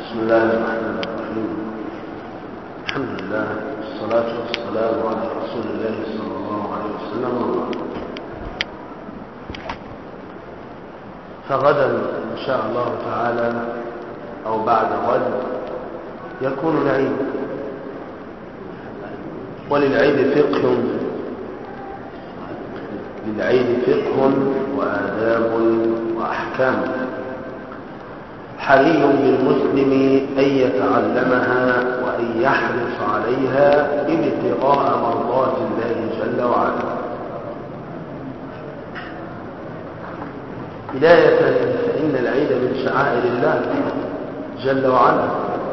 بسم الله الرحمن الرحيم. الحمد لله والصلاة والسلام على رسول الله صلى الله عليه وسلم. فغدا إن شاء الله تعالى أو بعد غد يكون العيد، وللعيد فقه وآداب وأحكام، حري بالمسلم أن يتعلمها وأن يحرص عليها ابتغاء مرضات الله جل وعلا. بداية فإن العيد من شعائر الله جل وعلا،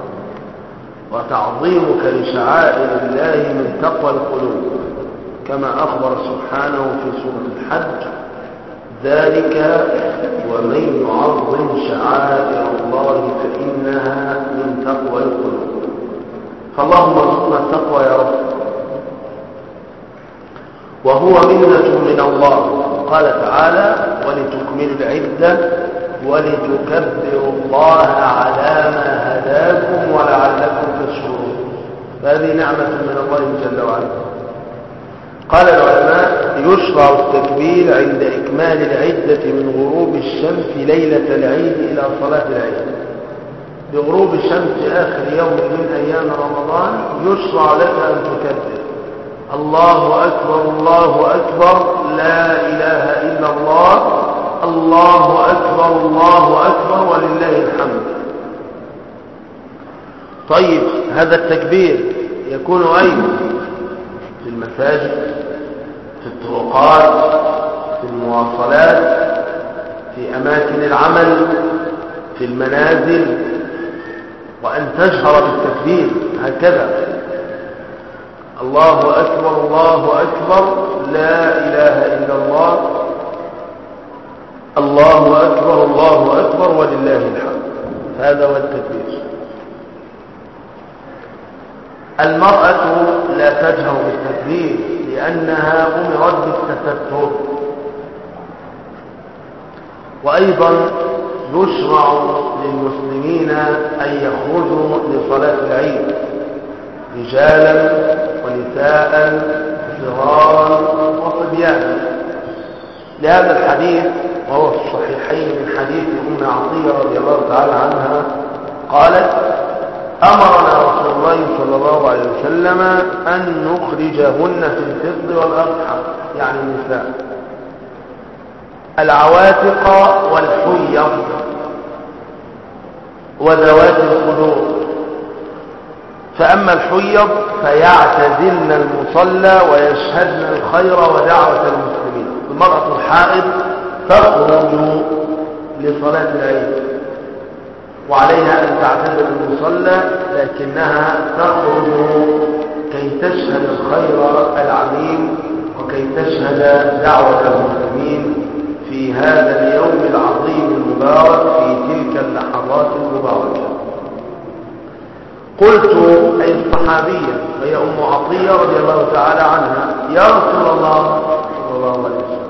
وتعظيمك لشعائر الله من تقوى القلوب، كما أخبر سبحانه في سورة الحج: ذلك ومن يعظم شعائر الله فإنها من تقوى القلوب. فاللهم ارزقنا التقوى يا رب، وهو منة من الله. قال تعالى: ولتكملوا العدة ولتكبروا الله على ما هداكم ولعلكم تشكرون. فهذه نعمة من الله جل وعلا. قال العلماء: يشرع التكبير عند إكمال العدة من غروب الشمس ليلة العيد إلى صلاة العيد. بغروب الشمس آخر يوم من أيام رمضان يشرع لك أن تكبر: الله أكبر الله أكبر، لا إله إلا الله، الله أكبر الله أكبر ولله الحمد. طيب، هذا التكبير يكون أين؟ في المساجد، في الطرقات، في المواصلات، في أماكن العمل، في المنازل، وأن تجهر بالتكبير هكذا: الله أكبر الله أكبر، لا إله إلا الله، الله أكبر الله أكبر ولله الحمد. هذا هو التكبير. المرأة لا تجهر بالتكبير لأنها أمرت بالتستر. وأيضا يشرع للمسلمين أن يخرجوا لصلاة العيد رجالا ونساء صغارا وصبيانا، لهذا الحديث وهو في الصحيحين من حديث أم عطية رضي الله تعالى عنها قالت: أمرنا رسول الله صلى الله عليه وسلم أن نخرجهن في الفطر والأضحى، يعني النساء، العواتق والحيض وذوات الخدور. فأما الحيض فيعتزلن المصلى ويشهدن الخير ودعوة المسلمين. المرأة الحائض تخرج لصلاة العيد وعليها أن تعتزل المصلى، لكنها تخرج كي تشهد الخير العظيم وكي تشهد دعوة المسلمين في هذا اليوم العظيم المبارك، في تلك اللحظات المباركة. قلت: أي الصحابية وهي أم عطية رضي الله تعالى عنها: يا رسول الله صلى الله عليه وسلم،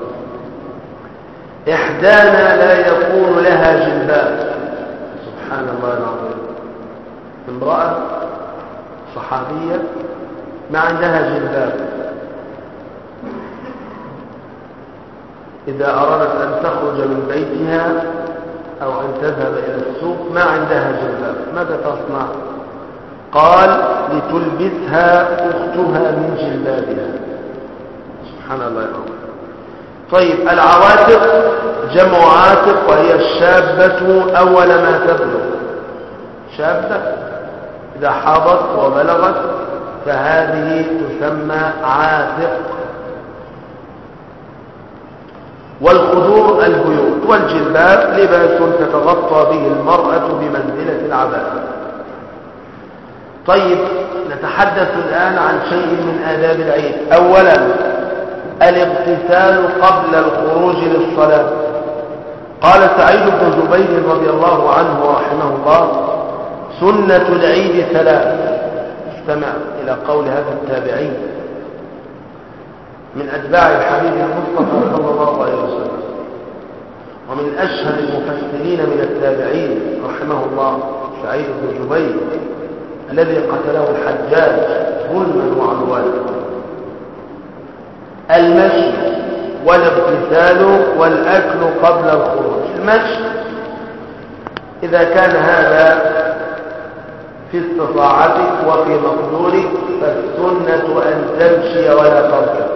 إحدانا لا يكون لها جلباب. سبحان الله العظيم، امرأة صحابية ما عندها جلباب، إذا أرادت أن تخرج من بيتها أو أن تذهب إلى السوق ما عندها جلباب، ماذا تصنع؟ قال: لتلبسها أختها من جلبابها. سبحان الله العظيم. طيب، العواتق جمع عاتق، وهي الشابة أول ما تبلغ. شابة إذا حاضت وبلغت فهذه تسمى عاتق. والخدور البيوت، والجلباب لباس تتغطى به المرأة بمنزلة العباءة. طيب، نتحدث الآن عن شيء من آداب العيد. أولا، الاغتسال قبل الخروج للصلاة. قال سعيد بن جبير رضي الله عنه ورحمه الله: سنة العيد ثلاث. استمع إلى قول هذا التابعي من أتباع الحبيب المصطفى صلى الله عليه وسلم، ومن أشهر المفسرين من التابعين رحمه الله سعيد بن جبير الذي قتله الحجاج ظلما وعدوانا. المشي والاغتسال والأكل قبل الخروج. المشي إذا كان هذا في استطاعتك وفي مقدورك فالسنة أن تمشي ولا تركب،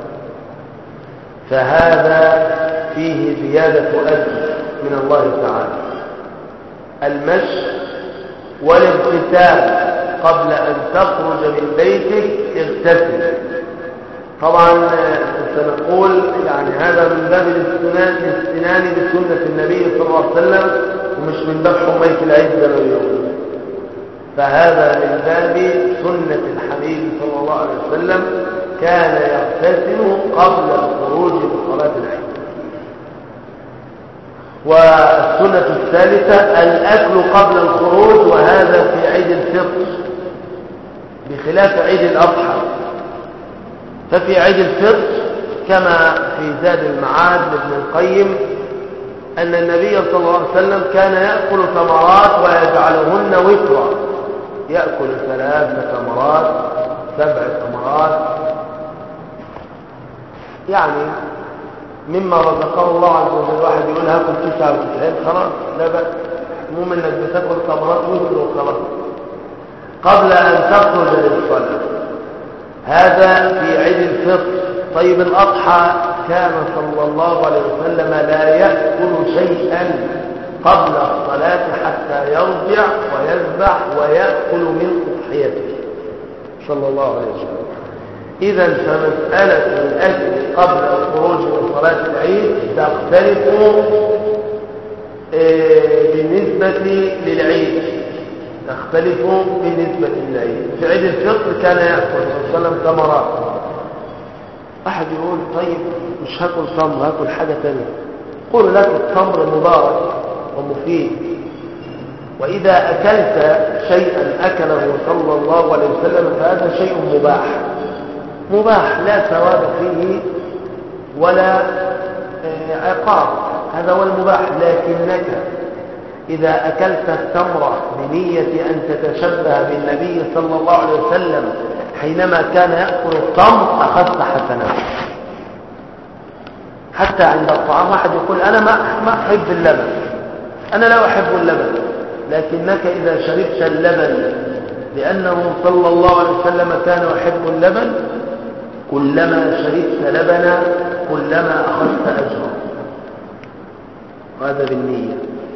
فهذا فيه زيادة أجر من الله تعالى. المشي والاغتسال قبل أن تخرج من بيتك اغتسل. طبعا سنقول يعني هذا من باب الاستنان بسنة النبي صلى الله عليه وسلم ومش من باب حمية العزة واليوم، فهذا من باب سنة الحبيب صلى الله عليه وسلم، كان يغتسل قبل الخروج لصلاة العيد. والسنة الثالثة الأكل قبل الخروج، وهذا في عيد الفطر بخلاف عيد الأضحى. ففي عيد الفطر كما في زاد المعاد لابن القيم أن النبي صلى الله عليه وسلم كان يأكل ثمرات ويجعلهن وترا، يأكل 3 ثمرات 7 ثمرات، يعني مما رزقه الله عز وجل. واحد يقول هاكل 99 خلاص لا بأس، المهم انك بتاكل ثمرات وتر وخلاص قبل ان تخرج للصلاة. هذا في عيد الفطر. طيب الأضحى كان صلى الله عليه وسلم لا يأكل شيئا قبل الصلاة حتى يرجع ويذبح ويأكل من أضحيته صلى الله عليه وسلم. إذا فمسألة الأكل قبل الخروج من صلاة العيد تختلف بالنسبة للعيد، تختلف بالنسبة للعيد. في عيد الفطر كان يأكل صلى الله عليه وسلم ثمرات. أحد يقول طيب مش هاكل تمر، هاكل حاجة تانية. قل لك التمر مبارك ومفيد، وإذا أكلت شيئا أكله صلى الله عليه وسلم فهذا شيء مباح لا ثواب فيه ولا عقاب، هذا هو المباح. لكنك إذا أكلت التمر بنية أن تتشبه بالنبي صلى الله عليه وسلم حينما كان يأكل التمر أخذت حسنات. حتى عند الطعام واحد يقول أنا ما أحب اللبن، أنا لا أحب اللبن، لكنك إذا شربت اللبن لأنه صلى الله عليه وسلم كان يحب اللبن، كلما شربت لبنا كلما أخذت أجرا، وهذا بالنية.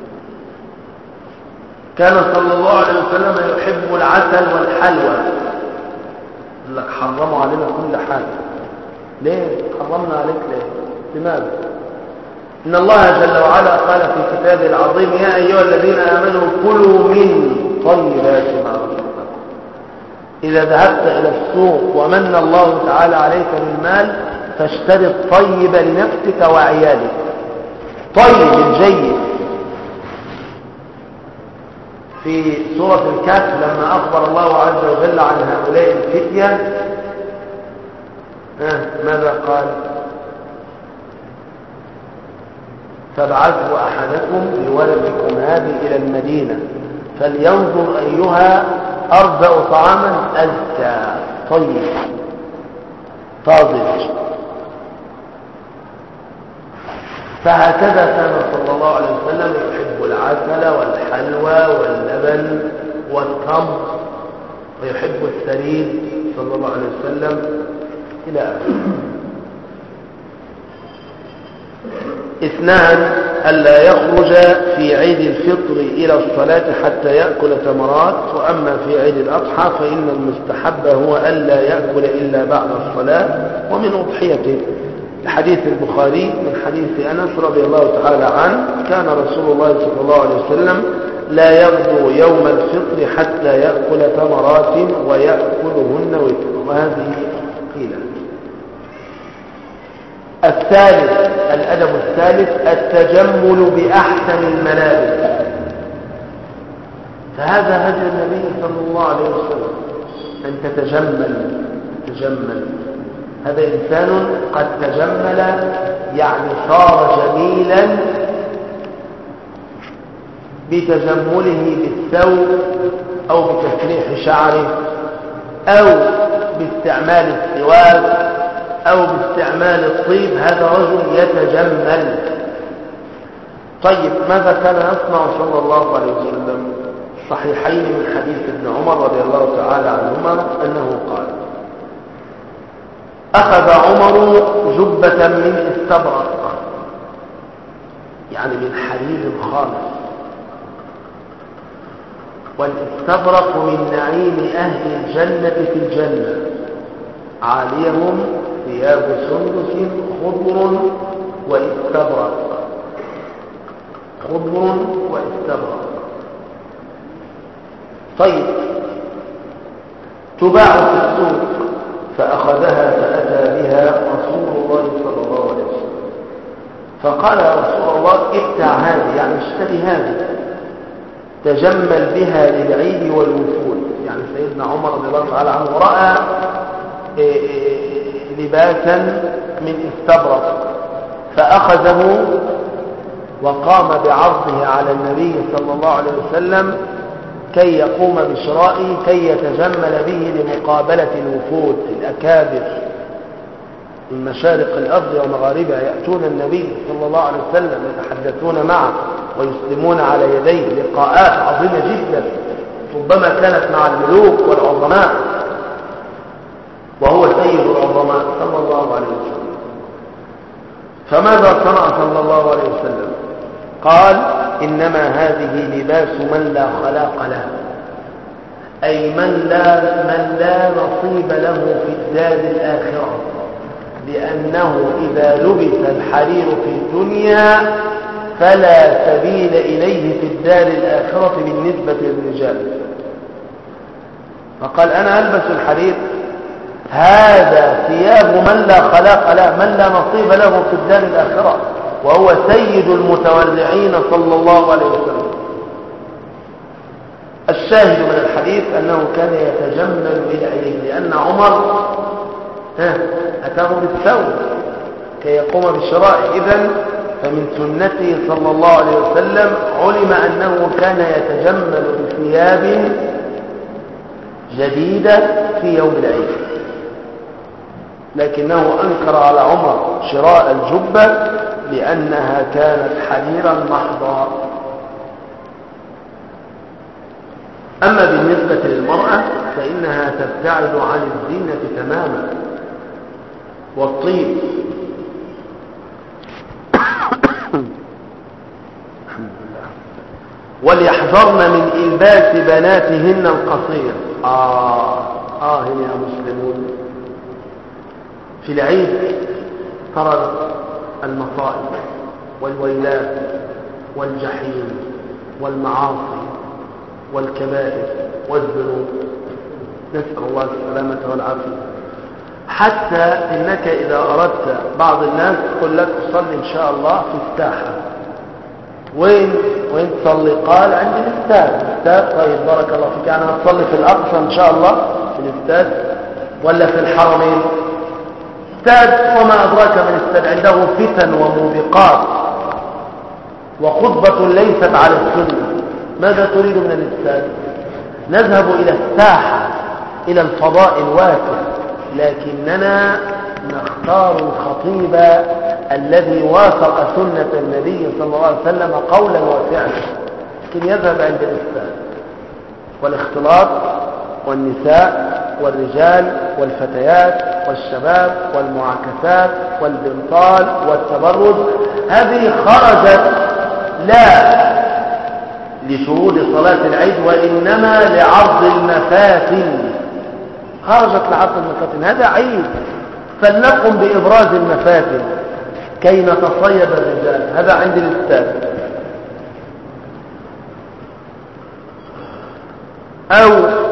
كان صلى الله عليه وسلم يحب العسل والحلوى. يقول لك حرموا علينا كل حاجة، ليه حرمنا عليك ليه؟ لماذا؟ إن الله جل وعلا قال في كتابه العظيم يا أيها الذين آمنوا كلوا من طيبات ما رزقناكم. إذا ذهبت إلى السوق ومن الله تعالى عليك بالمال فاشتري الطيب لنفسك وعيالك، طيب الجيد. في سورة الكهف لما أخبر الله عز وجل عن هؤلاء الفتية ماذا قال؟ فابعثوا أحدكم بولدكم هذه إلى المدينة فلينظر أيها أرجأ طعاما أزكى طيب طازج. فهكذا كان صلى الله عليه وسلم يحب العسل والحلوى واللبن والتمر، ويحب الثريد صلى الله عليه وسلم إلى آخره. 2 ألا يخرج في عيد الفطر إلى الصلاة حتى يأكل تمرات. وأما في عيد الأضحى فإن المستحب هو ألا يأكل إلا بعد الصلاة ومن أضحيته. الحديث البخاري من حديث أنس رضي الله تعالى عنه كان رسول الله صلى الله عليه وسلم لا يغدو يوم الفطر حتى يأكل تمرات ويأكلهن وترا، وهذه قيلة. الثالث الأدب الثالث التجمل بأحسن الملابس. فهذا هدي النبي صلى الله عليه وسلم أن تتجمل. هذا إنسان قد تجمل يعني صار جميلا بتجمله بالثوب أو بتسريح شعره أو باستعمال السواك أو باستعمال الطيب، هذا رجل يتجمل. طيب ماذا كان يصنع صلى الله عليه وسلم؟ صحيحين من حديث ابن عمر رضي الله تعالى عنهما أنه قال: أخذ عمر جبة من استبرق، يعني من حرير خالص، والاستبرق من نعيم أهل الجنة في الجنة، عاليهم ثياب سندس خضر واستبرق، خضر واستبرق. طيب تباع في السوق، فأخذها فأتى بها رسول الله صلى الله عليه وسلم، فقال: يا رسول الله ابتع هذه، يعني اشتري هذه، تجمل بها للعيد والوفود. يعني سيدنا عمر رضي الله تعالى عنه رأى لباسا من استبرق فأخذه وقام بعرضه على النبي صلى الله عليه وسلم كي يقوم بشرائه، كي يتجمل به لمقابلة الوفود الأكابر من مشارق الأرض ومغاربها، يأتون النبي صلى الله عليه وسلم يتحدثون معه ويسلمون على يديه، لقاءات عظيمة جدا ربما كانت مع الملوك والعظماء، وهو سيد العظماء صلى الله عليه وسلم. فماذا صنع صلى الله عليه وسلم؟ قال: إنما هذه لباس من لا خلاق له، أي من لا نصيب له في الدار الآخرة، لأنه إذا لبس الحرير في الدنيا فلا سبيل إليه في الدار الآخرة بالنسبة للرجال. فقال: أنا ألبس الحرير، هذا ثياب من لا خلاق له، من لا نصيب له في الدار الآخرة، وهو سيد المتورعين صلى الله عليه وسلم. الشاهد من الحديث أنه كان يتجمل بالعيد، لأن عمر أتاه بالثوب كي يقوم بالشرائع. إذن فمن سنته صلى الله عليه وسلم علم أنه كان يتجمل بثياب جديدة في يوم العيد، لكنه أنكر على عمر شراء الجبة لأنها كانت حريرا محضا. أما بالنسبة للمرأة فإنها تبتعد عن الزينة تماما والطيب. وليحذرن من إلباس بناتهن القصير. يا مسلمون، في العيد ترى المصائب والويلات والجحيم والمعاصي والكبائر والذنوب، نسأل الله السلامة والعافية. حتى إنك إذا أردت، بعض الناس يقول لك تصلي إن شاء الله في الساحة. وين تصلي؟ قال عند الاستاد. طيب بارك الله فيك، يعني هتصلي في الأقصى إن شاء الله في الاستاد ولا في الحرمين؟ استاد، وما أدراك من استاد، عنده فتن وموبقات وخطبة ليست على السنة. ماذا تريد من الاستاد؟ نذهب إلى الساحة، إلى الفضاء الواسع، لكننا نختار الخطيب الذي وافق سنة النبي صلى الله عليه وسلم قولا وفعلا، لكن يذهب عند الاستاد والاختلاط والنساء والرجال والفتيات والشباب والمعاكسات والبنطال والتبرج. هذه خرجت لا لشهود صلاة العيد وإنما لعرض المفاتن، خرجت لعرض المفاتن. هذا عيد، فلنقم بإبراز المفاتن كي نتصيد الرجال. هذا عند الاستاذ. أو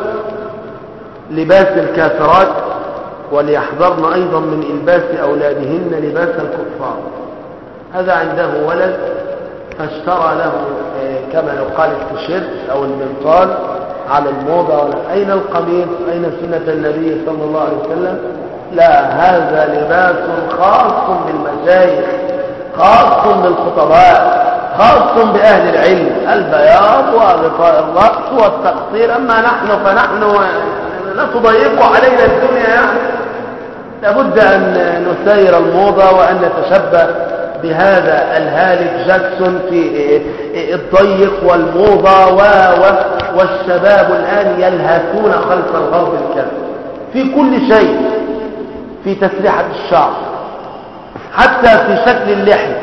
لباس الكافرات، وليحذرن أيضا من إلباس أولادهن لباس الكفار. هذا عنده ولد فاشترى له كما يقال التيشيرت أو البنطال على الموضة. أين القميص؟ أين سنة النبي صلى الله عليه وسلم؟ لا، هذا لباس خاص بالمشايخ، خاص بالخطباء، خاص بأهل العلم، البياض وغطاء الرأس والتقصير. أما نحن فنحن لا تضيق علينا الدنيا يعني. لابد أن نسير الموضة وأن نتشبه بهذا الهالك جاكسون في الضيق والموضة والشباب الآن يلهثون خلف الغرب الكافر في كل شيء، في تسريحة الشعر، حتى في شكل اللحية،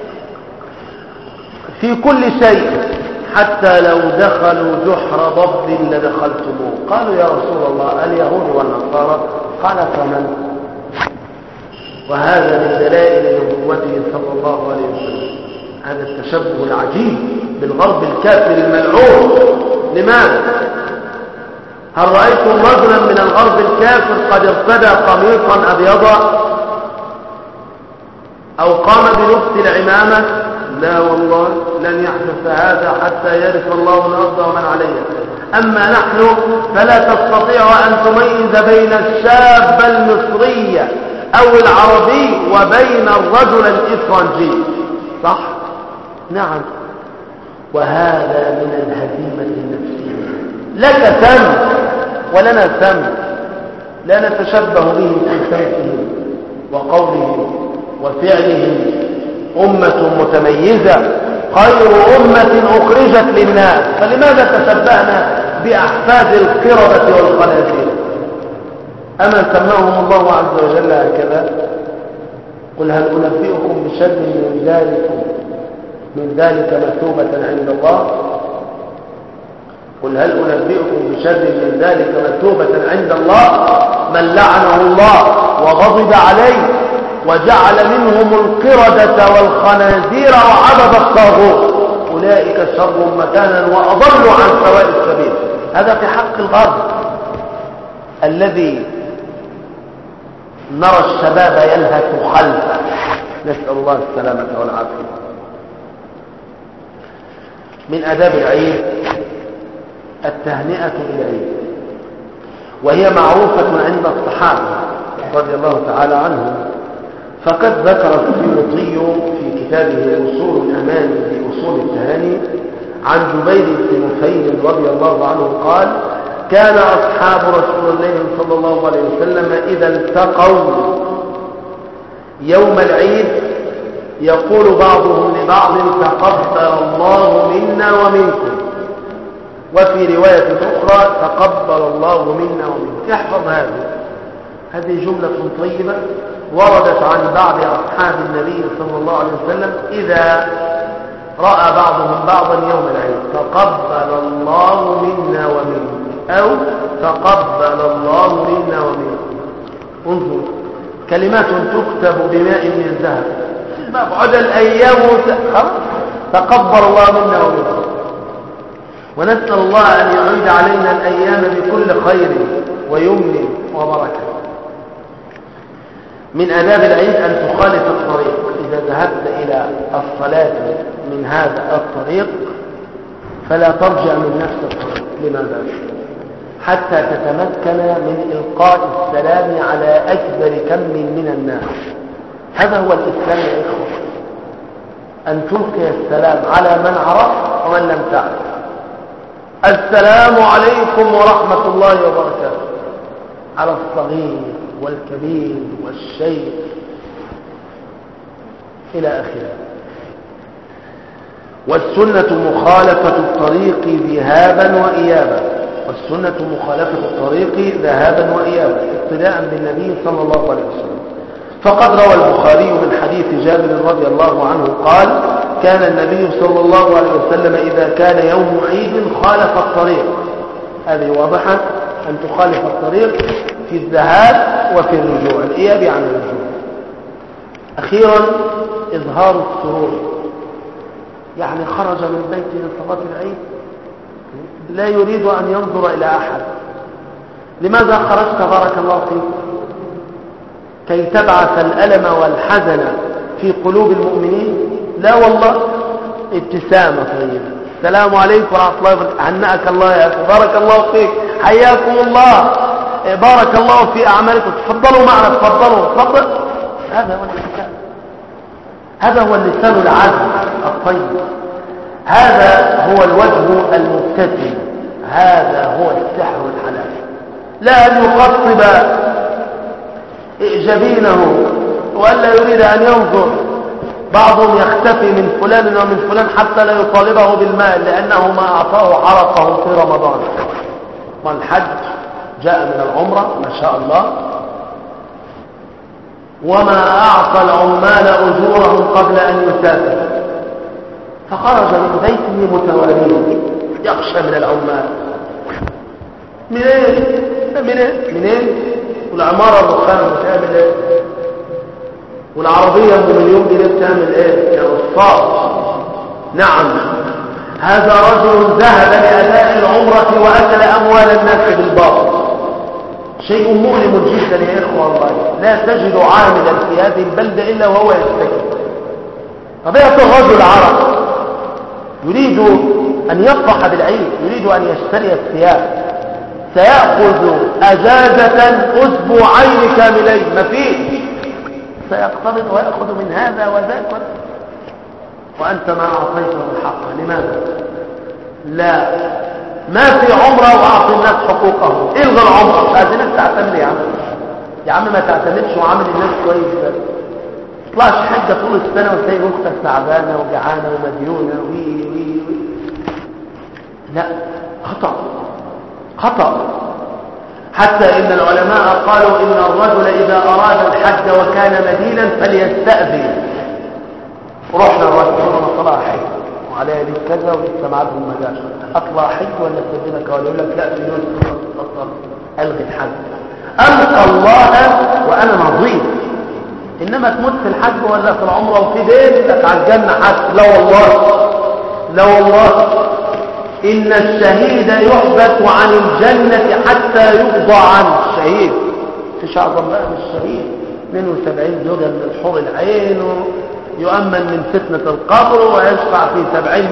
في كل شيء، حتى لو دخلوا جحر ضب لدخلتموه. قالوا يا رسول الله اليهود والنصارى؟ قال فمن؟ وهذا من دلائل نبوته صلى الله عليه وسلم، هذا التشبه العجيب بالغرب الكافر الملعون. لماذا؟ هل رأيتم رجلا من الغرب الكافر قد ارتدى قميصا أبيضا أو قام بلبس العمامة؟ لا والله، لن يحدث هذا حتى يرث الله الأرض ومن عليها. أما نحن فلا تستطيع أن تميز بين الشاب المصري أو العربي وبين الرجل الإفرنجي، صح؟ نعم. وهذا من الهزيمة النفسية. لك سم ولنا سم، لا نتشبه به في سمته وقوله وفعله. أمة متميزة خير أمة أخرجت للناس، فلماذا تشبهنا بأحفاد القردة والخنازير؟ أما سماهم الله عز وجل هكذا؟ قل هل أنبئكم بشر من ذلك مثوبة عند الله؟ قل هل أنبئكم بشر من ذلك مثوبة عند الله؟ من لعنه الله وغضب عليه وجعل منهم القردة والخنازير وعبد الطاغوت، أولئك شر مكانا وأضل عن سواء السبيل. هذا في حق الغرب الذي نرى الشباب يلهث خلفه، نسأل الله السلامة والعافية. من آداب العيد التهنئة بالعيد، وهي معروفة عند الصحابة رضي الله تعالى عنهم. فقد ذكر السيوطي في كتابه أصول الأمان في أصول التهاني عن جبير بن نفيل رضي الله عنه قال: كان أصحاب رسول الله صلى الله عليه وسلم إذا التقوا يوم العيد يقول بعضهم لبعض: تقبل الله منا ومنكم. وفي رواية أخرى: تقبل الله منا ومنكم. احفظ هذه جملة طيبة وردت عن بعض أصحاب النبي صلى الله عليه وسلم إذا رأى بعضهم بعضا يوم العيد: تقبل الله منا ومنكم، أو تقبل الله منا ومنكم. انظر، كلمات تكتب بماء من ذهب، بعد الأيام تقبل الله منا ومنكم. ونسأل الله أن يعيد علينا الأيام بكل خير ويمن وبركة. من آداب العيد أن تخالف الطريق. إذا ذهبت إلى الصلاة من هذا الطريق فلا ترجع من نفس الطريق. لماذا؟ حتى تتمكن من إلقاء السلام على أكبر كم من الناس. هذا هو الإسلام يا إخوة، أن تلقي السلام على من عرف ومن لم تعرف. السلام عليكم ورحمة الله وبركاته، على الصغير والكبير والشيخ إلى آخره. والسنة مخالفة الطريق ذهابا وإيابا، والسنة مخالفة الطريق ذهابا وإيابا اقتداء بالنبي صلى الله عليه وسلم. فقد روى البخاري من حديث جابر رضي الله عنه قال: كان النبي صلى الله عليه وسلم إذا كان يوم عيد خالف الطريق. هذه واضحة، أن تخالف الطريق في الذهاب وفي الرجوع، الإياب عن الرجوع. أخيرا إظهار السرور، يعني خرج من بيته لصلاة العيد لا يريد أن ينظر إلى أحد. لماذا خرجت بارك الله فيك؟ كي تبعث الألم والحزن في قلوب المؤمنين؟ لا والله، ابتسامة طيبة، السلام عليكم ورحمة الله وبركاته، هنأك الله يا أخي، بارك الله فيك، حياكم الله، بارك الله في أعمالكم، تفضلوا معنا، تفضل. هذا هو الإسلام، هذا هو اللسان العذب الطيب. هذا هو الوجه المبتسم، هذا هو السحر الحلال. لا أن يقصب جبينه وألا يريد أن ينظر. بعضهم يختفي من فلان ومن فلان حتى لا يطالبه بالمال لأنه ما أعطاه عرقه في رمضان. والحج جاء من العمرة ما شاء الله، وما أعطى العمال أجورهم قبل أن يسافر، فخرج من بيته متواليا يخشى من العمال. منين والعمارة الرخام بتعمل ايه؟ والعربية بمليون جنيه بتعمل ايه يا وصاف؟ نعم، هذا رجل ذهب لأداء العمرة وأكل أموال الناس بالباطل. شيء مؤلم جدا يا إخوة الله. لا تجد عاملا في هذه البلدة إلا وهو يستكين. طبيعة الرجل عرب يريد أن يفرح بالعيد، يريد أن يشتري الثياب، سيأخذ أجازة أسبوعين كاملين، ما فيه، سيقترض ويأخذ من هذا وذاك، وأنت ما أعطيته الحق. لماذا؟ لا، ما في عمره وأعطي الناس حقوقهم. إلغى العمره، مش عايزينك تعتمد يا عم. يا عم ما تعتمدش وعامل الناس كويس، بس تطلعش حجة طول السنة وتلاقي أختك تعبانة وجعانة ومديونة وي. لا، خطأ. حتى إن العلماء قالوا إن الرجل إذا أراد الحج وكان مدينا فليستأذن. رحنا الرجل صلى الله عليه وعلى يدي كذا ولسه معاهم ما جاش، اطلع حج ولا استاذنك؟ ولا يقول لك لا بدون الغي الحج. القى الله وانا نظيف. انما تموت في الحج ولا في العمره وفي دين لك على الجنه حج. لا والله ان الشهيد يحبس عن الجنه حتى يقضى عنه. الشهيد في شعب الله من الشهيد 72 زوجه من الحور العين، يؤمن من فتنة القبر، ويشفع في 70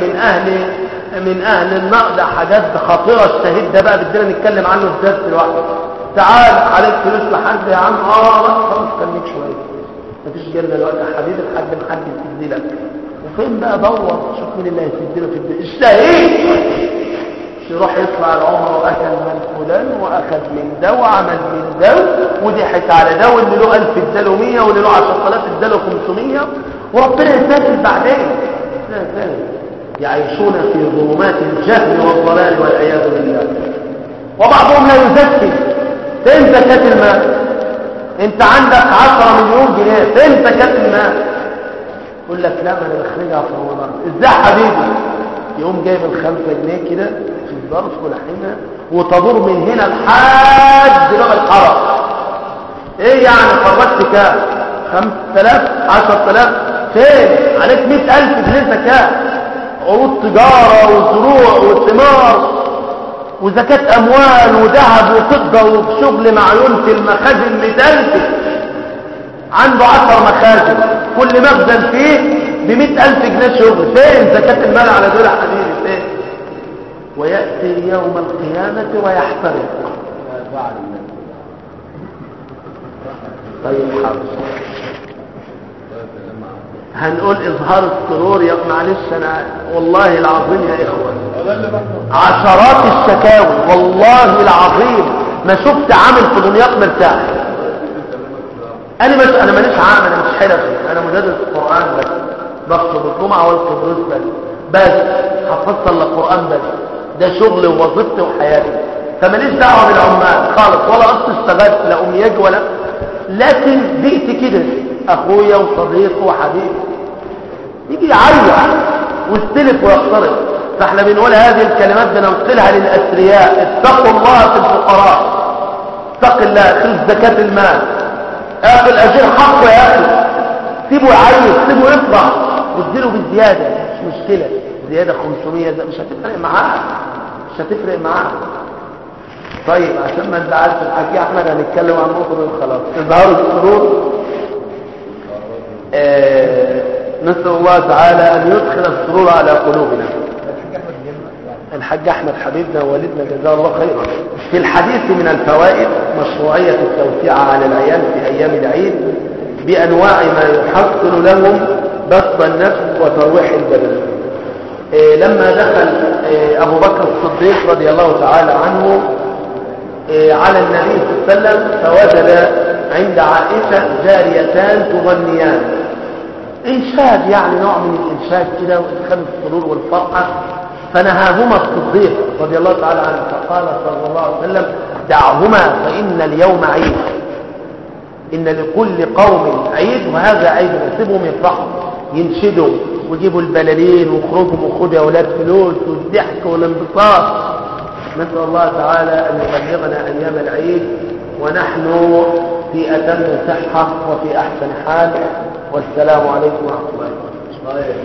من أهل النار. ده حاجات خطيرة. الشهيد ده بقى بدنا نتكلم عنه في درس لوحده. تعال عليك فلوس لحد يا عم، خلاص خليك شوية، مفيش جنة دلوقتي يا حبيبي لحد ما حد يسد لك. وفين بقى؟ دور شوف مين اللي هيسد له في الدنيا. الشهيد يروح يطلع العمر واكل من فلان واخذ من ده وعمل من ده وضحك على ده، واللي له 1000 اداله 100 واللي له 10,000 اداله 500، وربنا يسجل بعدين. لا يعيشون في ظلمات الجهل والضلال والعياذ بالله. وبعضهم لا يزكي. فين زكاة المال؟ انت عندك 10 مليون جنيه، فين زكاة المال؟ يقول لك لا، ما انا بخرجها في رمضان. ازاي حبيبي؟ يقوم جايب ال5 جنيه كده في الظرف ولحمها وتدور من هنا لحد باب الحرم. ايه يعني خرجت كام؟ 5000 10,000؟ فين؟ عليك 100,000 جنيه زكاة، عروض تجارة وزروع وثمار وزكاة أموال وذهب وفضة وشغل معيون في المخازن متألف. عنده 10 مخازن، كل مخزن فيه ب100,000 جنيه شغل. فين زكاة المال على دول يا حبيبي؟ فين؟ ويأتي يوم القيامة ويحترق. طيب حاضر، هنقول إظهار السرور. يا معلش أنا والله العظيم يا إخوة عشرات الشكاوي والله العظيم ما شفت عامل في دمياط مرتاح. أنا ماليش عامل، أنا مش حرفي، أنا مدرس قرآن بس، بخطب الجمعة والقدس بس حفظت القرآن بس. ده شغل ووظيفتي وحياتي، فماليش دعوة بالعمال خالص، ولا قصة اشتغلت لا أمياج ولا. لكن بيئتي كده، أخويا وصديقي وحبيبي يجي يعيح ويستلف ويقترض. فاحنا بنقول هذه الكلمات بننقلها للأثرياء. اتقوا الله في الفقراء، اتق الله في زكاة المال. اخي الأجير حقه يا أخي، سيبه يعيش، سيبه يفرح واديله بالزيادة، مش مشكلة. زيادة 500 مش هتفرق معاه. طيب عشان ما نزعلش الحاج احمد هنتكلم عن نقطة خلاص. اظهار السرور، نسأل الله تعالى أن يدخل السرور على قلوبنا. الحاج أحمد حبيبنا ووالدنا جزاه الله خيرا. في الحديث من الفوائد مشروعية التوسعة على العيال في أيام العيد بأنواع ما يحصل لهم بسط النفس وترويح البدن. لما دخل أبو بكر الصديق رضي الله تعالى عنه على النبي صلى الله عليه وسلم، فوجد عند عائشة جاريتان تغنيان إنشاد، يعني نوع من الإنشاد كده وإدخال السرور والفرحة، فنهاهما الصديق رضي الله تعالى عنه، فقال صلى الله عليه وسلم دعهما فإن اليوم عيد، إن لكل قوم عيد وهذا عيد، نسيبهم يفرحوا ينشدوا ويجيبوا البلالين ويخرجوا وخدوا يا أولاد فلوس والضحك والانبساط. نسأل الله تعالى أن يبلغنا أيام العيد ونحن في أتم صحة وفي أحسن حال، والسلام عليكم ورحمة الله وبركاته.